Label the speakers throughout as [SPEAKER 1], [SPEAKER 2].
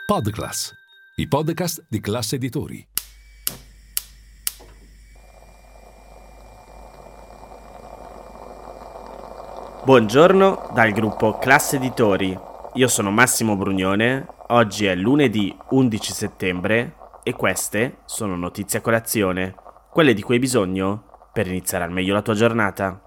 [SPEAKER 1] Podclass, i podcast di Classe Editori.
[SPEAKER 2] Buongiorno dal gruppo Classe Editori. Io sono Massimo Brugnone. Oggi è lunedì 11 settembre e queste sono notizie a colazione, quelle di cui hai bisogno per iniziare al meglio la tua giornata.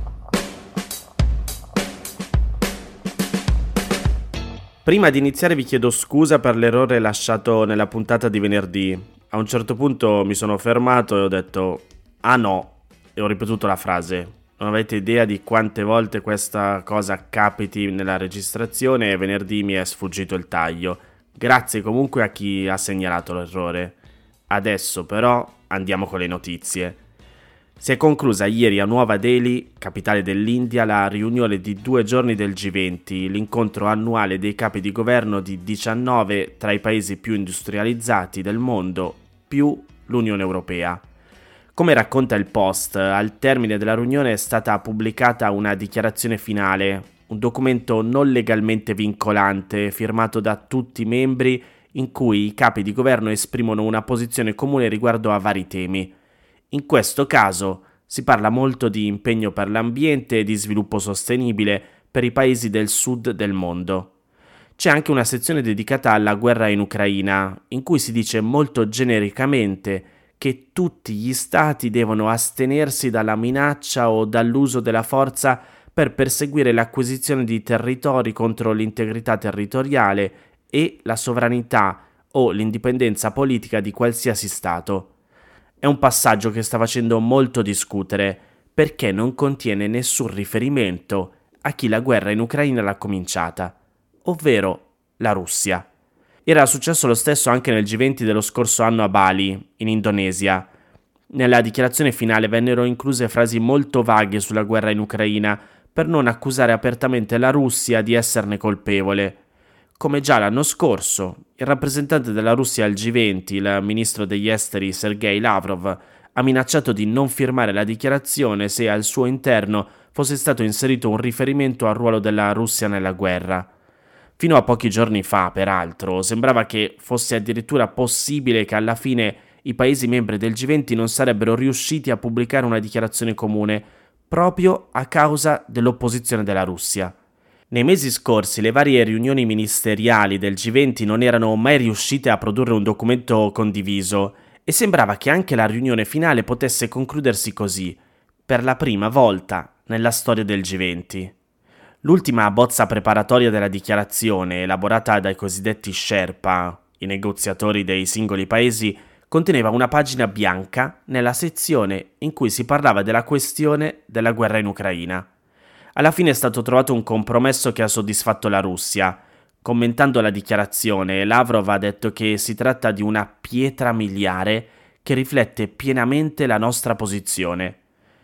[SPEAKER 2] Prima di iniziare vi chiedo scusa per l'errore lasciato nella puntata di venerdì. A un certo punto mi sono fermato e ho detto "ah no" e ho ripetuto la frase. Non avete idea di quante volte questa cosa capiti nella registrazione e venerdì mi è sfuggito il taglio. Grazie comunque a chi ha segnalato l'errore. Adesso però andiamo con le notizie. Si è conclusa ieri a Nuova Delhi, capitale dell'India, la riunione di 2 giorni del G20, l'incontro annuale dei capi di governo di 19 tra i paesi più industrializzati del mondo, più l'Unione Europea. Come racconta il Post, al termine della riunione è stata pubblicata una dichiarazione finale, un documento non legalmente vincolante firmato da tutti i membri in cui i capi di governo esprimono una posizione comune riguardo a vari temi. In questo caso si parla molto di impegno per l'ambiente e di sviluppo sostenibile per i paesi del sud del mondo. C'è anche una sezione dedicata alla guerra in Ucraina, in cui si dice molto genericamente che tutti gli stati devono astenersi dalla minaccia o dall'uso della forza per perseguire l'acquisizione di territori contro l'integrità territoriale e la sovranità o l'indipendenza politica di qualsiasi stato. È un passaggio che sta facendo molto discutere perché non contiene nessun riferimento a chi la guerra in Ucraina l'ha cominciata, ovvero la Russia. Era successo lo stesso anche nel G20 dello scorso anno a Bali, in Indonesia. Nella dichiarazione finale vennero incluse frasi molto vaghe sulla guerra in Ucraina per non accusare apertamente la Russia di esserne colpevole. Come già l'anno scorso, il rappresentante della Russia al G20, il ministro degli esteri Sergei Lavrov, ha minacciato di non firmare la dichiarazione se al suo interno fosse stato inserito un riferimento al ruolo della Russia nella guerra. Fino a pochi giorni fa, peraltro, sembrava che fosse addirittura possibile che alla fine i Paesi membri del G20 non sarebbero riusciti a pubblicare una dichiarazione comune, proprio a causa dell'opposizione della Russia. Nei mesi scorsi le varie riunioni ministeriali del G20 non erano mai riuscite a produrre un documento condiviso e sembrava che anche la riunione finale potesse concludersi così, per la prima volta nella storia del G20. L'ultima bozza preparatoria della dichiarazione, elaborata dai cosiddetti Sherpa, i negoziatori dei singoli paesi, conteneva una pagina bianca nella sezione in cui si parlava della questione della guerra in Ucraina. Alla fine è stato trovato un compromesso che ha soddisfatto la Russia. Commentando la dichiarazione, Lavrov ha detto che si tratta di una pietra miliare che riflette pienamente la nostra posizione.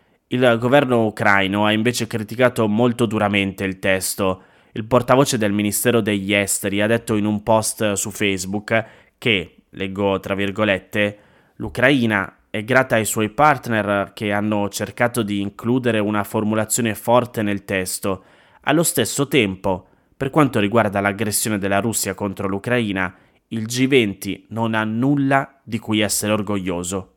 [SPEAKER 2] Il governo ucraino ha invece criticato molto duramente il testo. Il portavoce del Ministero degli Esteri ha detto in un post su Facebook che, leggo tra virgolette, l'Ucraina è grata ai suoi partner che hanno cercato di includere una formulazione forte nel testo. Allo stesso tempo, per quanto riguarda l'aggressione della Russia contro l'Ucraina, il G20 non ha nulla di cui essere orgoglioso.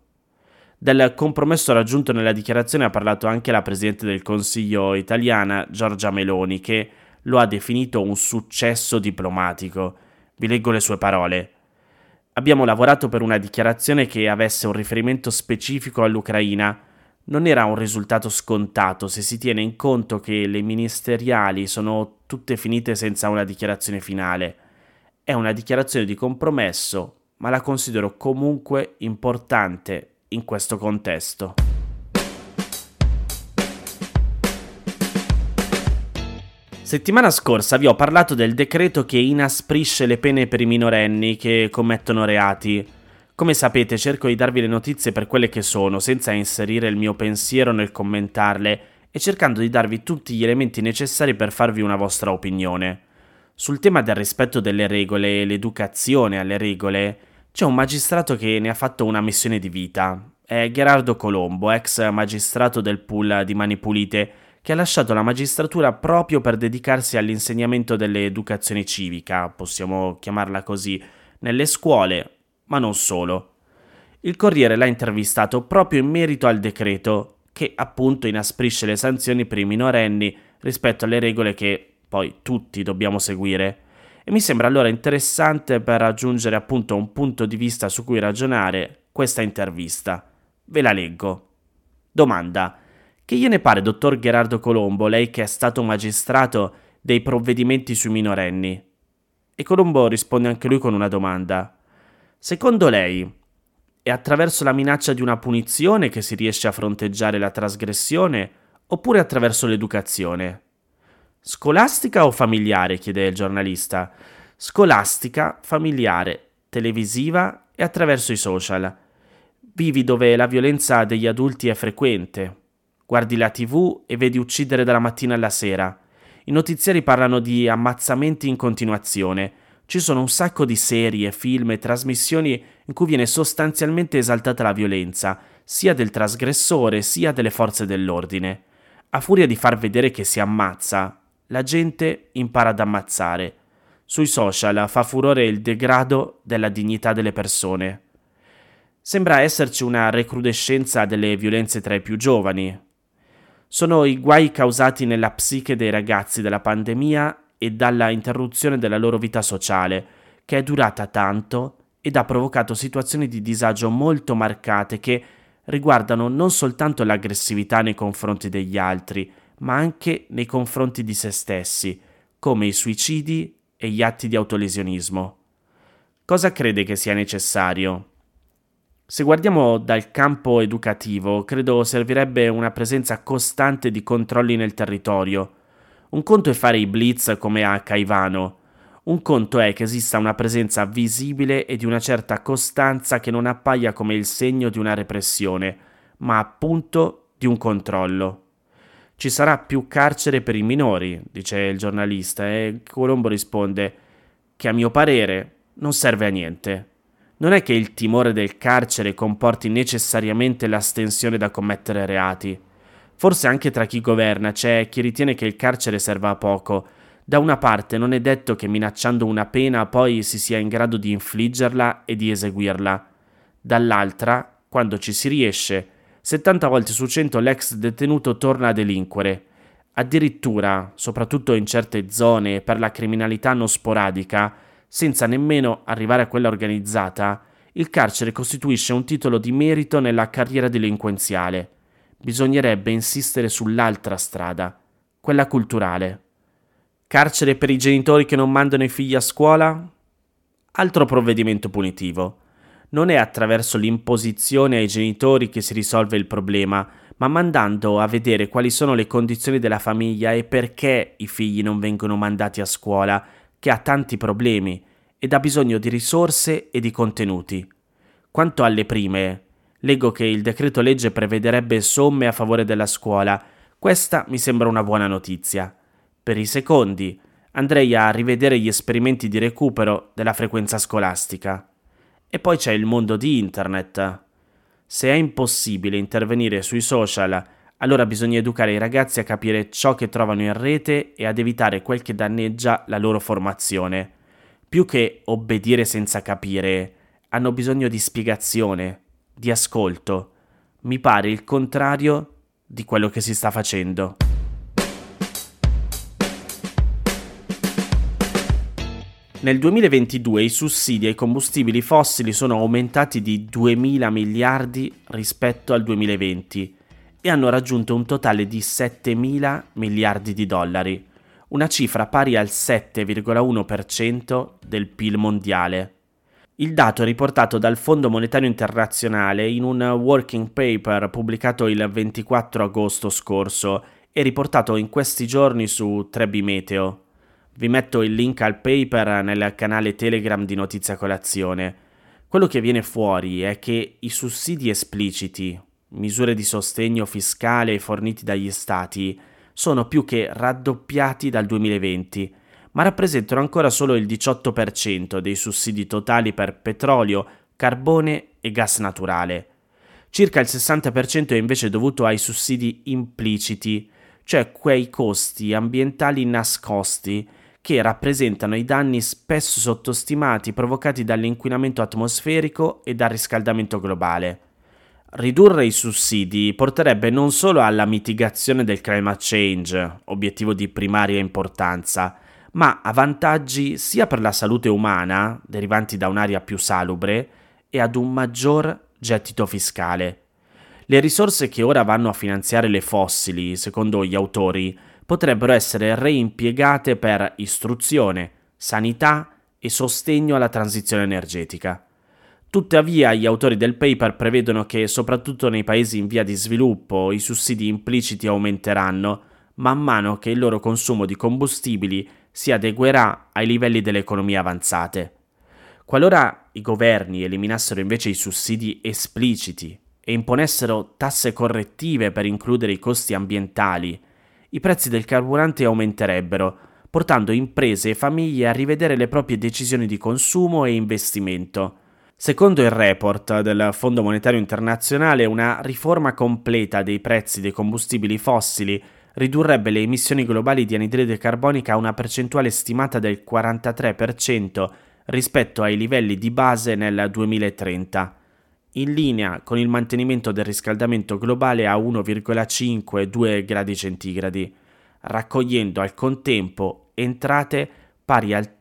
[SPEAKER 2] Del compromesso raggiunto nella dichiarazione ha parlato anche la Presidente del Consiglio italiana, Giorgia Meloni, che lo ha definito un successo diplomatico. Vi leggo le sue parole. Abbiamo lavorato per una dichiarazione che avesse un riferimento specifico all'Ucraina. Non era un risultato scontato se si tiene in conto che le ministeriali sono tutte finite senza una dichiarazione finale. È una dichiarazione di compromesso, ma la considero comunque importante in questo contesto. Settimana scorsa vi ho parlato del decreto che inasprisce le pene per i minorenni che commettono reati. Come sapete, cerco di darvi le notizie per quelle che sono, senza inserire il mio pensiero nel commentarle e cercando di darvi tutti gli elementi necessari per farvi una vostra opinione. Sul tema del rispetto delle regole e l'educazione alle regole, c'è un magistrato che ne ha fatto una missione di vita. È Gherardo Colombo, ex magistrato del pool di Mani Pulite, che ha lasciato la magistratura proprio per dedicarsi all'insegnamento dell'educazione civica, possiamo chiamarla così, nelle scuole, ma non solo. Il Corriere l'ha intervistato proprio in merito al decreto, che appunto inasprisce le sanzioni per i minorenni rispetto alle regole che poi tutti dobbiamo seguire. E mi sembra allora interessante, per raggiungere appunto un punto di vista su cui ragionare, questa intervista. Ve la leggo. Domanda: che gliene pare, dottor Gherardo Colombo, lei che è stato magistrato, dei provvedimenti sui minorenni? E Colombo risponde anche lui con una domanda. Secondo lei è attraverso la minaccia di una punizione che si riesce a fronteggiare la trasgressione, oppure attraverso l'educazione? Scolastica o familiare? Chiede il giornalista. Scolastica, familiare, televisiva e attraverso i social. Vivi dove la violenza degli adulti è frequente. Guardi la TV e vedi uccidere dalla mattina alla sera. I notiziari parlano di ammazzamenti in continuazione. Ci sono un sacco di serie, film e trasmissioni in cui viene sostanzialmente esaltata la violenza, sia del trasgressore sia delle forze dell'ordine. A furia di far vedere che si ammazza, la gente impara ad ammazzare. Sui social fa furore il degrado della dignità delle persone. Sembra esserci una recrudescenza delle violenze tra i più giovani. Sono i guai causati nella psiche dei ragazzi dalla pandemia e dalla interruzione della loro vita sociale, che è durata tanto ed ha provocato situazioni di disagio molto marcate che riguardano non soltanto l'aggressività nei confronti degli altri, ma anche nei confronti di se stessi, come i suicidi e gli atti di autolesionismo. Cosa crede che sia necessario? Se guardiamo dal campo educativo, credo servirebbe una presenza costante di controlli nel territorio. Un conto è fare i blitz come a Caivano, un conto è che esista una presenza visibile e di una certa costanza che non appaia come il segno di una repressione, ma appunto di un controllo. Ci sarà più carcere per i minori, dice il giornalista, e Colombo risponde che a mio parere non serve a niente. Non è che il timore del carcere comporti necessariamente l'astensione da commettere reati. Forse anche tra chi governa c'è chi ritiene che il carcere serva a poco. Da una parte non è detto che minacciando una pena poi si sia in grado di infliggerla e di eseguirla. Dall'altra, quando ci si riesce, 70 volte su 100 l'ex detenuto torna a delinquere. Addirittura, soprattutto in certe zone per la criminalità non sporadica, senza nemmeno arrivare a quella organizzata, il carcere costituisce un titolo di merito nella carriera delinquenziale. Bisognerebbe insistere sull'altra strada, quella culturale. Carcere per i genitori che non mandano i figli a scuola? Altro provvedimento punitivo. Non è attraverso l'imposizione ai genitori che si risolve il problema, ma mandando a vedere quali sono le condizioni della famiglia e perché i figli non vengono mandati a scuola, che ha tanti problemi ed ha bisogno di risorse e di contenuti. Quanto alle prime, leggo che il decreto legge prevederebbe somme a favore della scuola. Questa mi sembra una buona notizia. Per i secondi, andrei a rivedere gli esperimenti di recupero della frequenza scolastica. E poi c'è il mondo di internet. Se è impossibile intervenire sui social, allora bisogna educare i ragazzi a capire ciò che trovano in rete e ad evitare quel che danneggia la loro formazione. Più che obbedire senza capire, hanno bisogno di spiegazione, di ascolto. Mi pare il contrario di quello che si sta facendo. Nel 2022 i sussidi ai combustibili fossili sono aumentati di 2.000 miliardi rispetto al 2020 e hanno raggiunto un totale di 7.000 miliardi di dollari, una cifra pari al 7,1% del PIL mondiale. Il dato è riportato dal Fondo Monetario Internazionale in un working paper pubblicato il 24 agosto scorso e riportato in questi giorni su 3B Meteo. Vi metto il link al paper nel canale Telegram di Notizia Colazione. Quello che viene fuori è che i sussidi espliciti, misure di sostegno fiscale forniti dagli stati, sono più che raddoppiati dal 2020, ma rappresentano ancora solo il 18% dei sussidi totali per petrolio, carbone e gas naturale. Circa il 60% è invece dovuto ai sussidi impliciti, cioè quei costi ambientali nascosti che rappresentano i danni spesso sottostimati provocati dall'inquinamento atmosferico e dal riscaldamento globale. Ridurre i sussidi porterebbe non solo alla mitigazione del climate change, obiettivo di primaria importanza, ma a vantaggi sia per la salute umana, derivanti da un'aria più salubre, e ad un maggior gettito fiscale. Le risorse che ora vanno a finanziare le fossili, secondo gli autori, potrebbero essere reimpiegate per istruzione, sanità e sostegno alla transizione energetica. Tuttavia, gli autori del paper prevedono che, soprattutto nei paesi in via di sviluppo, i sussidi impliciti aumenteranno man mano che il loro consumo di combustibili si adeguerà ai livelli delle economie avanzate. Qualora i governi eliminassero invece i sussidi espliciti e imponessero tasse correttive per includere i costi ambientali, i prezzi del carburante aumenterebbero, portando imprese e famiglie a rivedere le proprie decisioni di consumo e investimento. Secondo il report del Fondo Monetario Internazionale, una riforma completa dei prezzi dei combustibili fossili ridurrebbe le emissioni globali di anidride carbonica a una percentuale stimata del 43% rispetto ai livelli di base nel 2030, in linea con il mantenimento del riscaldamento globale a 1,5-2 gradi centigradi, raccogliendo al contempo entrate pari al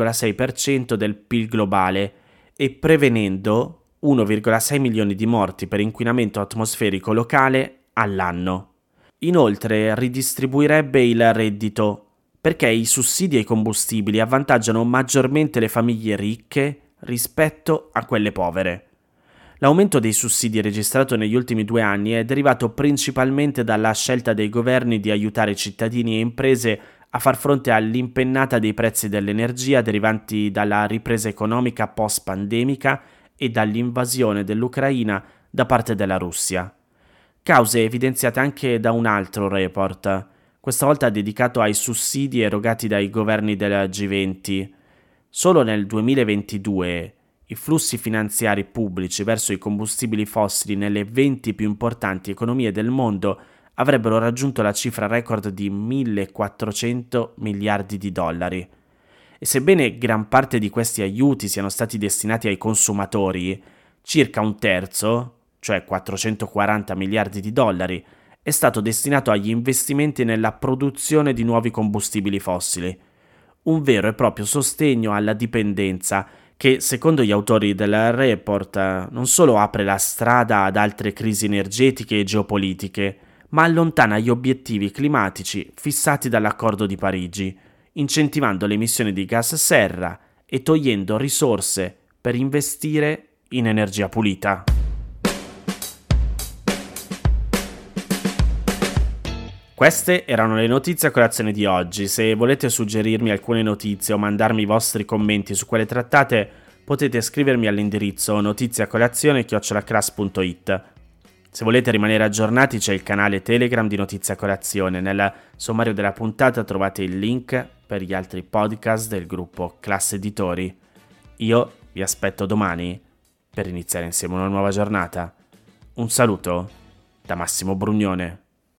[SPEAKER 2] 3,6% del PIL globale e prevenendo 1,6 milioni di morti per inquinamento atmosferico locale all'anno. Inoltre ridistribuirebbe il reddito, perché i sussidi ai combustibili avvantaggiano maggiormente le famiglie ricche rispetto a quelle povere. L'aumento dei sussidi registrato negli ultimi 2 anni è derivato principalmente dalla scelta dei governi di aiutare cittadini e imprese a far fronte all'impennata dei prezzi dell'energia derivanti dalla ripresa economica post-pandemica e dall'invasione dell'Ucraina da parte della Russia. Cause evidenziate anche da un altro report, questa volta dedicato ai sussidi erogati dai governi del G20. Solo nel 2022 i flussi finanziari pubblici verso i combustibili fossili nelle 20 più importanti economie del mondo avrebbero raggiunto la cifra record di 1.400 miliardi di dollari. E sebbene gran parte di questi aiuti siano stati destinati ai consumatori, circa un terzo, cioè 440 miliardi di dollari, è stato destinato agli investimenti nella produzione di nuovi combustibili fossili. Un vero e proprio sostegno alla dipendenza che, secondo gli autori del report, non solo apre la strada ad altre crisi energetiche e geopolitiche, ma allontana gli obiettivi climatici fissati dall'Accordo di Parigi, incentivando le emissioni di gas serra e togliendo risorse per investire in energia pulita. Queste erano le notizie a colazione di oggi. Se volete suggerirmi alcune notizie o mandarmi i vostri commenti su quelle trattate, potete scrivermi all'indirizzo notiziacolazione@cras.it. Se volete rimanere aggiornati c'è il canale Telegram di Notizia Colazione. Nel sommario della puntata trovate il link per gli altri podcast del gruppo Classe Editori. Io vi aspetto domani per iniziare insieme una nuova giornata. Un saluto da Massimo Brugnone.